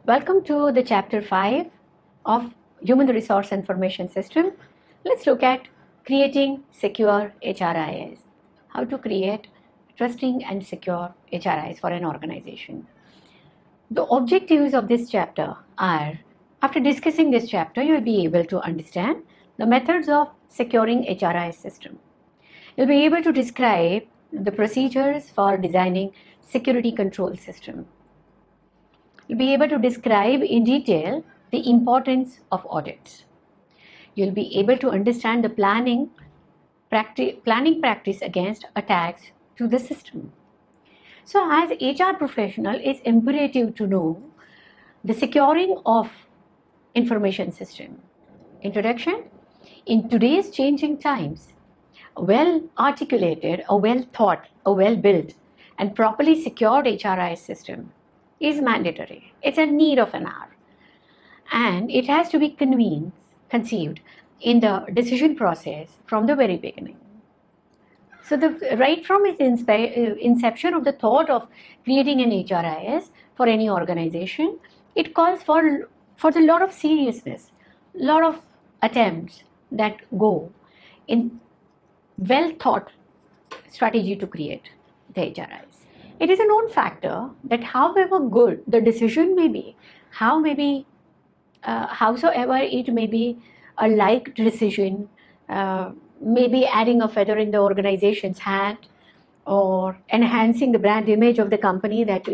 Welcome to the chapter 5 of Human Resource Information System. Let's look at creating secure HRIS. How to create trusting and secure HRIS for an organization. The objectives of this chapter are, after discussing this chapter, you'll be able to understand the methods of securing HRIS system. You'll be able to describe the procedures for designing security control system. You'll be able to describe in detail the importance of audits. You'll be able to understand the planning practice against attacks to the system. So as HR professional, it's imperative to know the securing of information system. Introduction. In today's changing times, a well-articulated, a well-thought, a well-built and properly secured HRIS system is mandatory. It's a need of an hour. And it has to be conceived in the decision process from the very beginning. So right from its inception of the thought of creating an HRIS for any organization, it calls for a lot of seriousness, a lot of attempts that go in well-thought strategy to create the HRIS. It is a known factor that however good the decision may be, howsoever it may be a liked decision, maybe adding a feather in the organization's hat or enhancing the brand image of the company that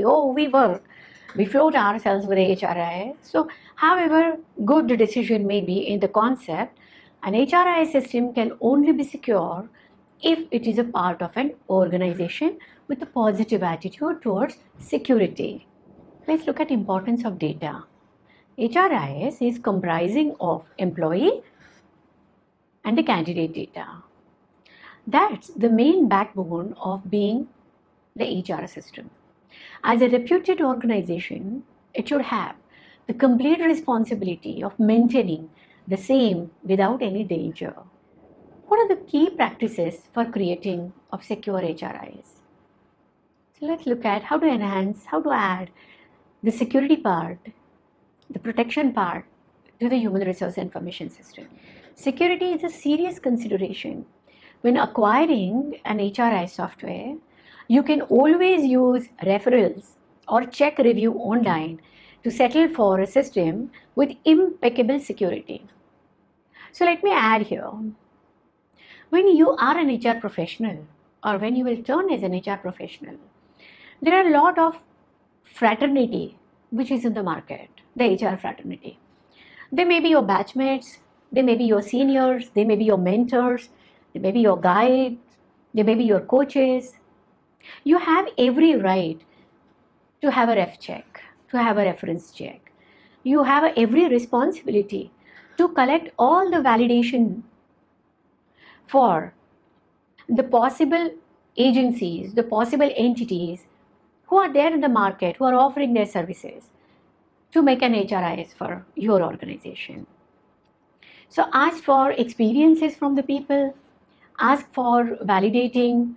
we float ourselves with the HRIS. So however good the decision may be in the concept, an HRIS system can only be secure if it is a part of an organization with a positive attitude towards security. Let's look at importance of data. HRIS is comprising of employee and the candidate data. That's the main backbone of being the HR system. As a reputed organization, it should have the complete responsibility of maintaining the same without any danger. What are the key practices for creating of secure HRIS? So let's look at how to enhance, how to add the security part, the protection part to the human resource information system. Security is a serious consideration. When acquiring an HRIS software, you can always use referrals or check review online to settle for a system with impeccable security. So let me add here. When you are an HR professional or when you will turn as an HR professional, there are a lot of fraternity which is in the market, the HR fraternity. They may be your batchmates, they may be your seniors, they may be your mentors, they may be your guides, they may be your coaches. You have every right to have a ref check, to have a reference check. You have every responsibility to collect all the validation for the possible agencies, the possible entities who are there in the market, who are offering their services to make an HRIS for your organization. So ask for experiences from the people, ask for validating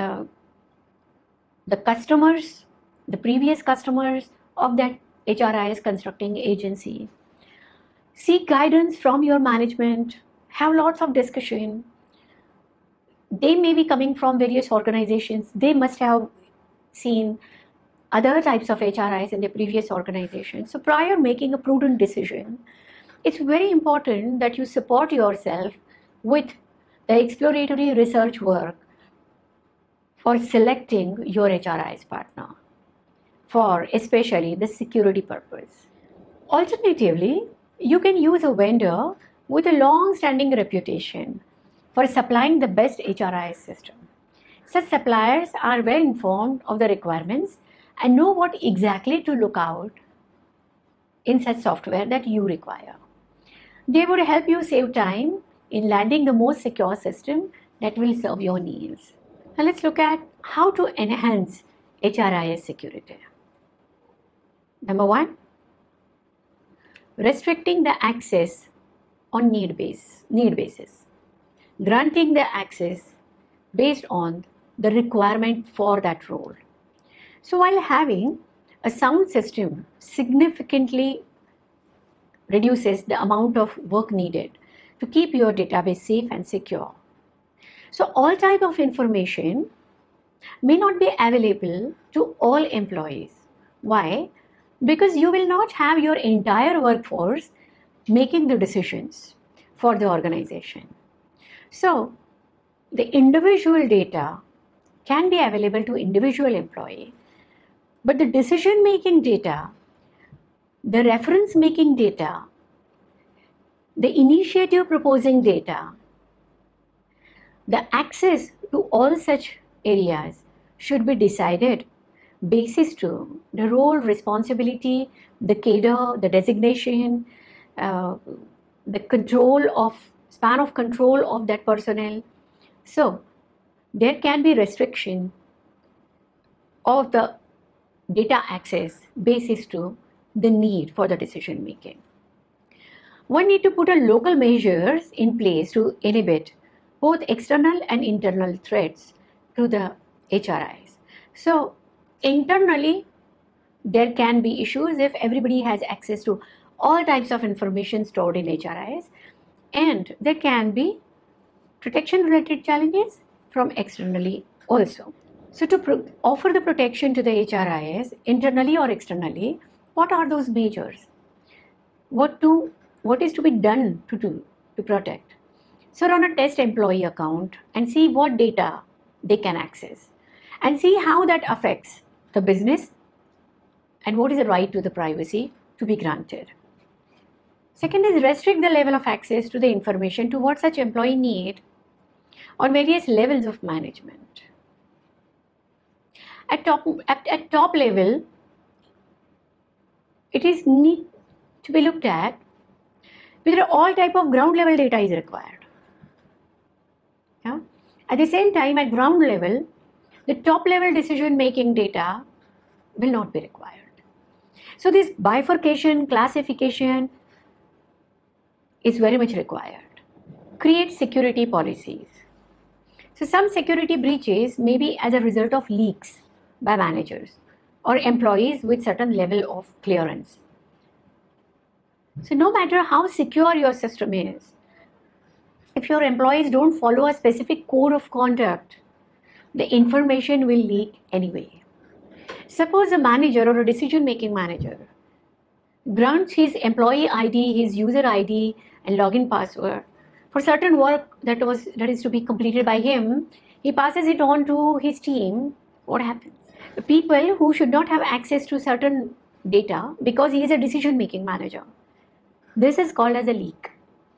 the customers, the previous customers of that HRIS constructing agency. Seek guidance from your management, have lots of discussion. They may be coming from various organizations. They must have seen other types of HRIs in their previous organization. So prior making a prudent decision, it's very important that you support yourself with the exploratory research work for selecting your HRIS partner for especially the security purpose. Alternatively, you can use a vendor with a long-standing reputation for supplying the best HRIS system. Such suppliers are well informed of the requirements and know what exactly to look out in such software that you require. They would help you save time in landing the most secure system that will serve your needs. Now let's look at how to enhance HRIS security. Number 1, restricting the access on need basis. Granting the access based on the requirement for that role. So while having A sound system significantly reduces the amount of work needed to keep your database safe and secure. So all type of information may not be available to all employees. Why? Because you will not have your entire workforce making the decisions for the organization. So the individual data can be available to individual employee, but the decision making data, the reference making data, the initiative proposing data, the access to all such areas should be decided basis to the role, responsibility, the cadre, the designation, the control of span of control of that personnel. So there can be restriction of the data access basis to the need for the decision making. One need to put a local measures in place to inhibit both external and internal threats to the HRIs. So internally, there can be issues if everybody has access to all types of information stored in HRIs, and there can be protection related challenges from externally also. So to offer the protection to the HRIs internally or externally, what are those measures? What is to be done to protect? So run a test employee account and see what data they can access and see how that affects the business and what is the right to the privacy to be granted. Second is restrict the level of access to the information to what such employee need on various levels of management. At top level, it is need to be looked at whether all type of ground level data is required. Yeah? At the same time, at ground level, the top level decision making data will not be required. So this bifurcation, classification is very much required. Create security policies. So some security breaches may be as a result of leaks by managers or employees with certain level of clearance. So no matter how secure your system is, if your employees don't follow a specific code of conduct, the information will leak anyway. Suppose a manager or a decision-making manager grants his employee ID, his user ID and login password for certain work that is to be completed by him. He passes it on to his team. What happens? The people who should not have access to certain data because he is a decision-making manager. This is called as a leak.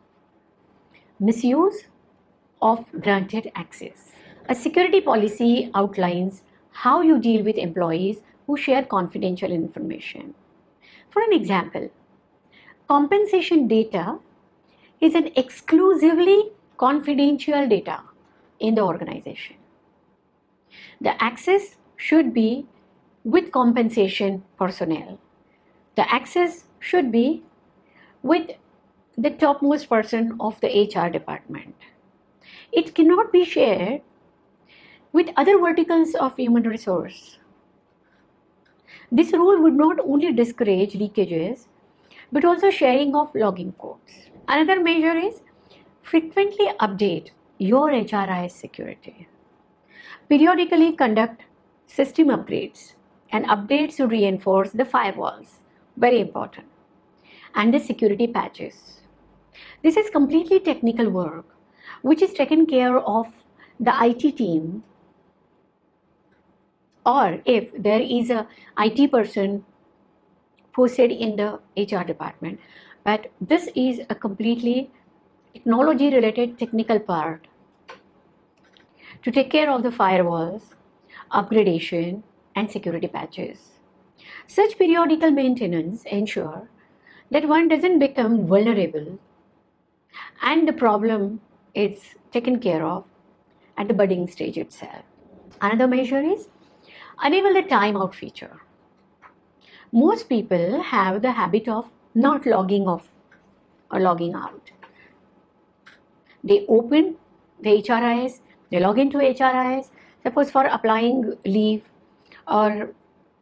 Misuse of granted access. A security policy outlines how you deal with employees who share confidential information. For an example, compensation data is an exclusively confidential data in the organization. The access should be with compensation personnel. The access should be with the topmost person of the HR department. It cannot be shared with other verticals of human resource. This rule would not only discourage leakages, but also sharing of login codes. Another measure is frequently update your HRIS security. Periodically conduct system upgrades and updates to reinforce the firewalls, very important, and the security patches. This is completely technical work which is taken care of the IT team, or if there is a IT person posted in the HR department. But this is a completely technology related technical part to take care of the firewalls, upgradation and security patches. Such periodical maintenance ensure that one doesn't become vulnerable and the problem is taken care of at the budding stage itself. Another measure is enable the timeout feature. Most people have the habit of not logging off or logging out. They open the HRIS, they log into HRIS, suppose for applying leave or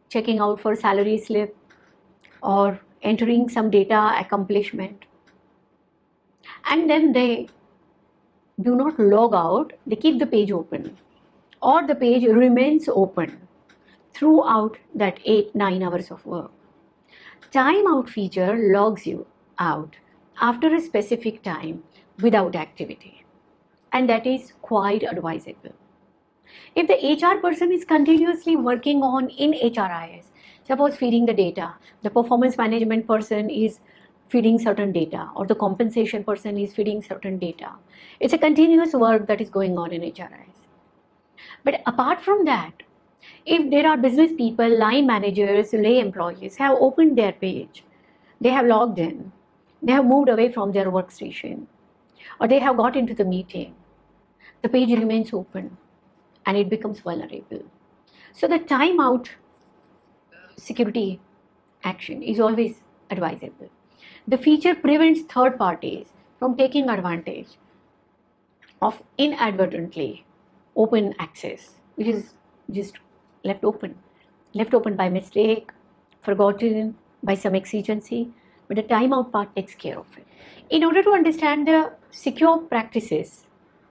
checking out for salary slip or entering some data accomplishment. And then they do not log out, they keep the page open, or the page remains open throughout that 8-9 hours of work. Timeout feature logs you out after a specific time without activity, and that is quite advisable. If the HR person is continuously working on in HRIS, suppose feeding the data, the performance management person is feeding certain data, or the compensation person is feeding certain data. It's a continuous work that is going on in HRIS. But apart from that, if there are business people, line managers, lay employees have opened their page, they have logged in, they have moved away from their workstation, or they have got into the meeting, the page remains open and it becomes vulnerable. So the timeout security action is always advisable. The feature prevents third parties from taking advantage of inadvertently open access, which is just left open by mistake, forgotten by some exigency, but the timeout part takes care of it. In order to understand the secure practices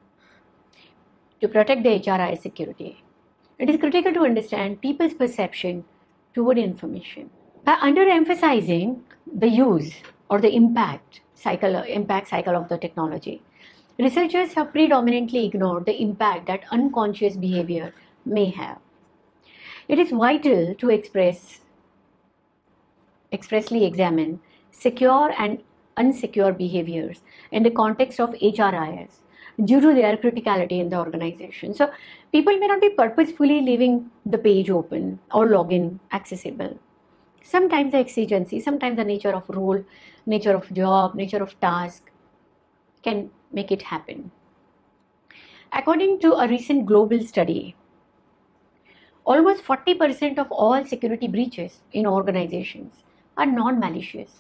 to protect the HRIS security, it is critical to understand people's perception toward information. By underemphasizing the use or the impact cycle of the technology, researchers have predominantly ignored the impact that unconscious behavior may have. It is vital to expressly examine secure and unsecure behaviors in the context of HRIS due to their criticality in the organization. So people may not be purposefully leaving the page open or login accessible. Sometimes the exigency, sometimes the nature of role, nature of job, nature of task can make it happen. According to a recent global study, almost 40% of all security breaches in organizations are non-malicious.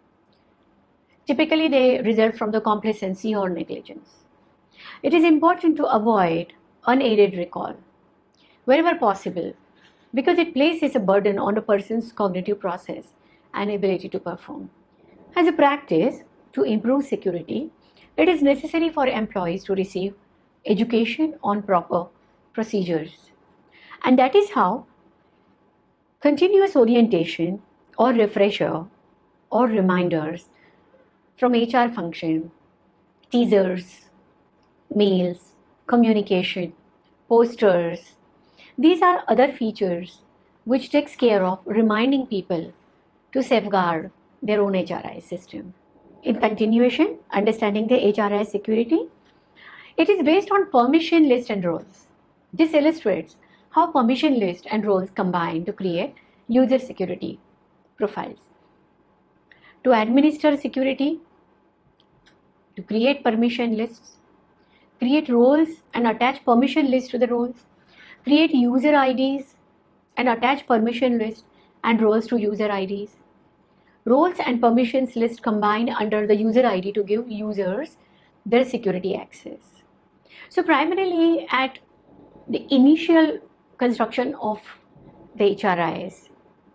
Typically, they result from the complacency or negligence. It is important to avoid unaided recall wherever possible, because it places a burden on a person's cognitive process and ability to perform. As a practice, to improve security, it is necessary for employees to receive education on proper procedures. And that is how continuous orientation or refresher or reminders from HR function, teasers, mails, communication, posters, these are other features which takes care of reminding people to safeguard their own HRIS system. In continuation, understanding the HRIS security, it is based on permission list and roles. This illustrates how permission list and roles combine to create user security profiles. To administer security, to create permission lists, create roles and attach permission lists to the roles, create user IDs and attach permission lists and roles to user IDs. Roles and permissions list combine under the user ID to give users their security access. So primarily at the initial construction of the HRIS,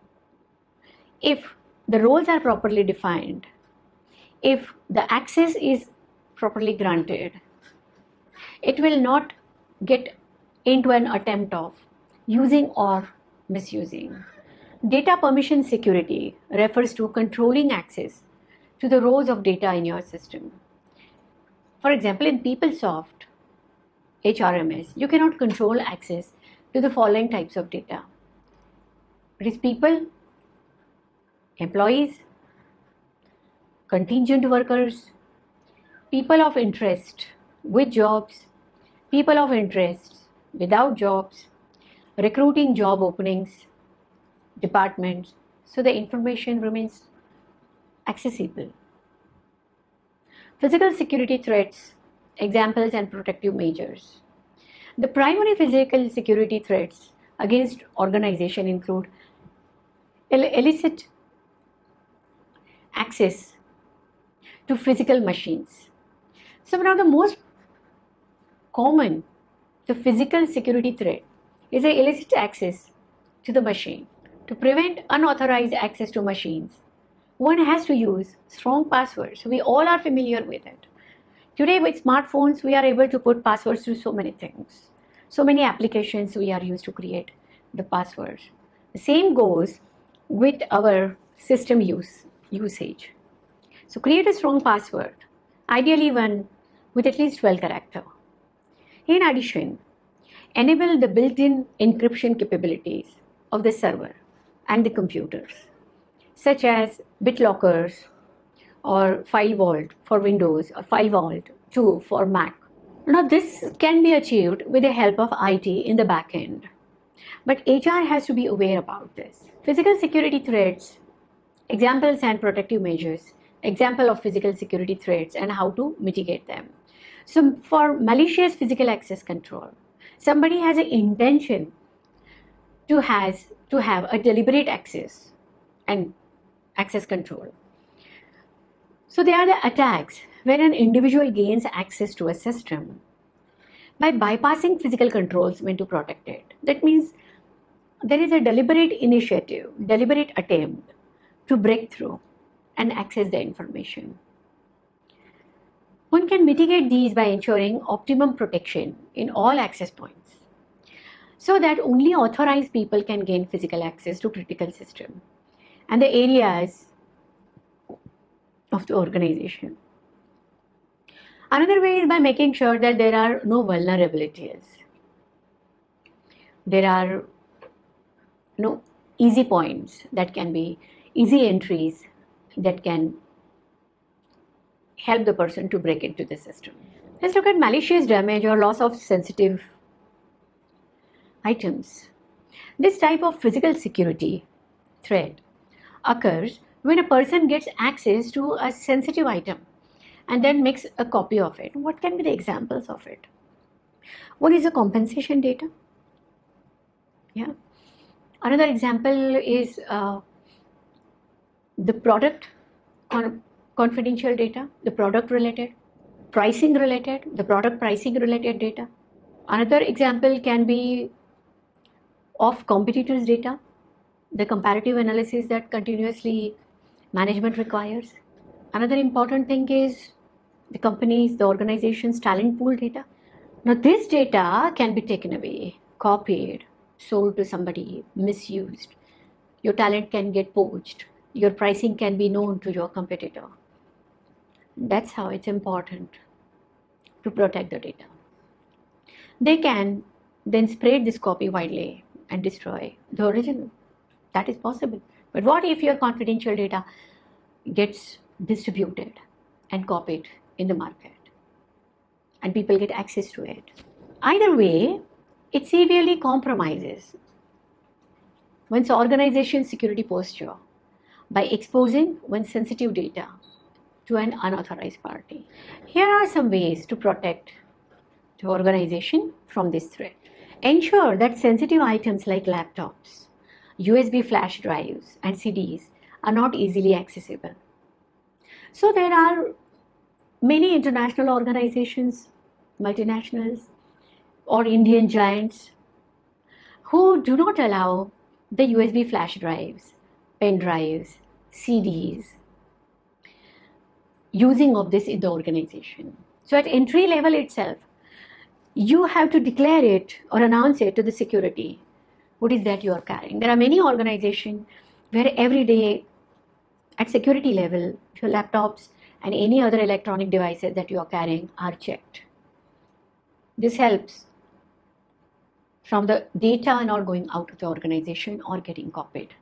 if the roles are properly defined, if the access is properly granted, it will not get into an attempt of using or misusing. Data permission security refers to controlling access to the rows of data in your system. For example, in PeopleSoft HRMS, you cannot control access to the following types of data. It is people, employees, contingent workers, people of interest with jobs, people of interest without jobs, recruiting job openings, departments, so the information remains accessible. Physical security threats, examples and protective measures. The primary physical security threats against organization include illicit access to physical machines. So one of the most common, the physical security threat is the illicit access to the machine, to prevent unauthorized access to machines, one has to use strong passwords. We all are familiar with it. Today with smartphones, we are able to put passwords to so many things. So many applications we are used to create the passwords. The same goes with our system usage. So create a strong password, ideally one with at least 12 characters. In addition, enable the built-in encryption capabilities of the server and the computers, such as BitLockers or File Vault for Windows or File Vault 2 for Mac. Now this can be achieved with the help of IT in the back end. But HR has to be aware about this. Physical security threats, examples and protective measures, example of physical security threats and how to mitigate them. So for malicious physical access control, somebody has an intention to have a deliberate access and access control. So they are the attacks where an individual gains access to a system by bypassing physical controls meant to protect it. That means there is a deliberate initiative, deliberate attempt to break through and access the information. One can mitigate these by ensuring optimum protection in all access points so that only authorized people can gain physical access to critical system and the areas of the organization. Another way is by making sure that there are no vulnerabilities. There are no easy points that can be easy entries that can help the person to break into the system. Let's look at malicious damage or loss of sensitive items. This type of physical security threat occurs when a person gets access to a sensitive item and then makes a copy of it. What can be the examples of it? One is the compensation data. Yeah. Another example is the product confidential data, the product related, pricing related, the product pricing related data. Another example can be of competitors' data, the comparative analysis that continuously management requires. Another important thing is the company's, the organization's talent pool data. Now this data can be taken away, copied, sold to somebody, misused. Your talent can get poached. Your pricing can be known to your competitor. That's how it's important to protect the data. They can then spread this copy widely and destroy the original. That is possible. But what if your confidential data gets distributed and copied in the market and people get access to it? Either way, it severely compromises one's organization's security posture by exposing one's sensitive data to an unauthorized party. Here are some ways to protect the organization from this threat. Ensure that sensitive items like laptops, USB flash drives, and CDs are not easily accessible. So there are many international organizations, multinationals, or Indian giants who do not allow the USB flash drives, pen drives, CDs, using of this in the organization. So at entry level itself, you have to declare it or announce it to the security. What is that you are carrying? There are many organizations where every day at security level, your laptops and any other electronic devices that you are carrying are checked. This helps from the data not going out of the organization or getting copied.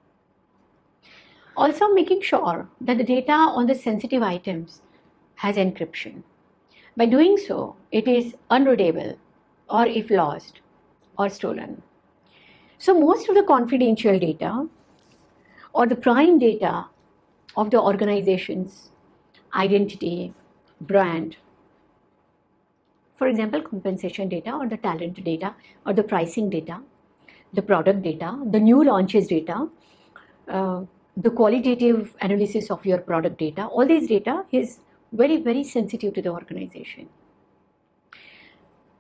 Also making sure that the data on the sensitive items has encryption. By doing so, it is unreadable or if lost or stolen. So most of the confidential data or the prime data of the organization's identity, brand, for example, compensation data or the talent data or the pricing data, the product data, the new launches data, the qualitative analysis of your product data, all these data is very, very sensitive to the organization.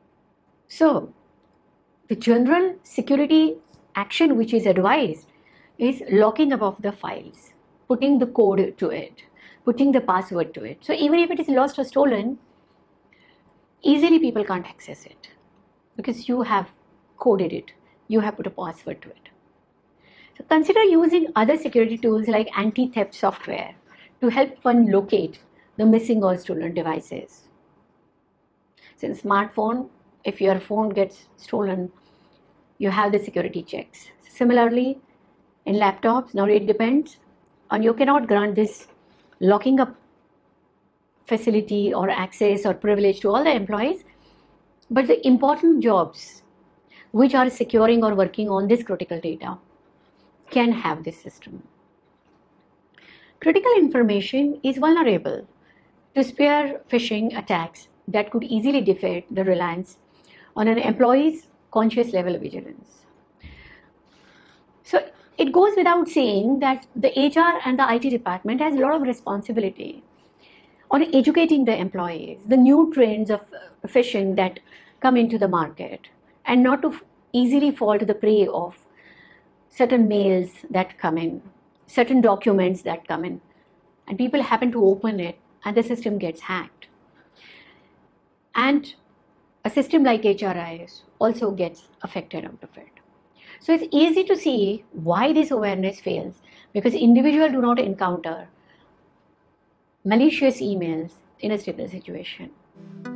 So the general security action which is advised is locking up of the files, putting the code to it, putting the password to it. So even if it is lost or stolen, easily people can't access it because you have coded it, you have put a password to it. So consider using other security tools like anti-theft software to help one locate the missing or stolen devices. Since smartphone, if your phone gets stolen, you have the security checks. Similarly, in laptops, now it depends on, you cannot grant this locking up facility or access or privilege to all the employees, but the important jobs which are securing or working on this critical data can have this system. Critical information is vulnerable to spear phishing attacks that could easily defeat the reliance on an employee's conscious level of vigilance. So it goes without saying that the HR and the IT department has a lot of responsibility on educating the employees, the new trends of phishing that come into the market, and not to easily fall to the prey of certain mails that come in, certain documents that come in, and people happen to open it and the system gets hacked. And a system like HRIS also gets affected out of it. So it's easy to see why this awareness fails, because individuals do not encounter malicious emails in a stable situation.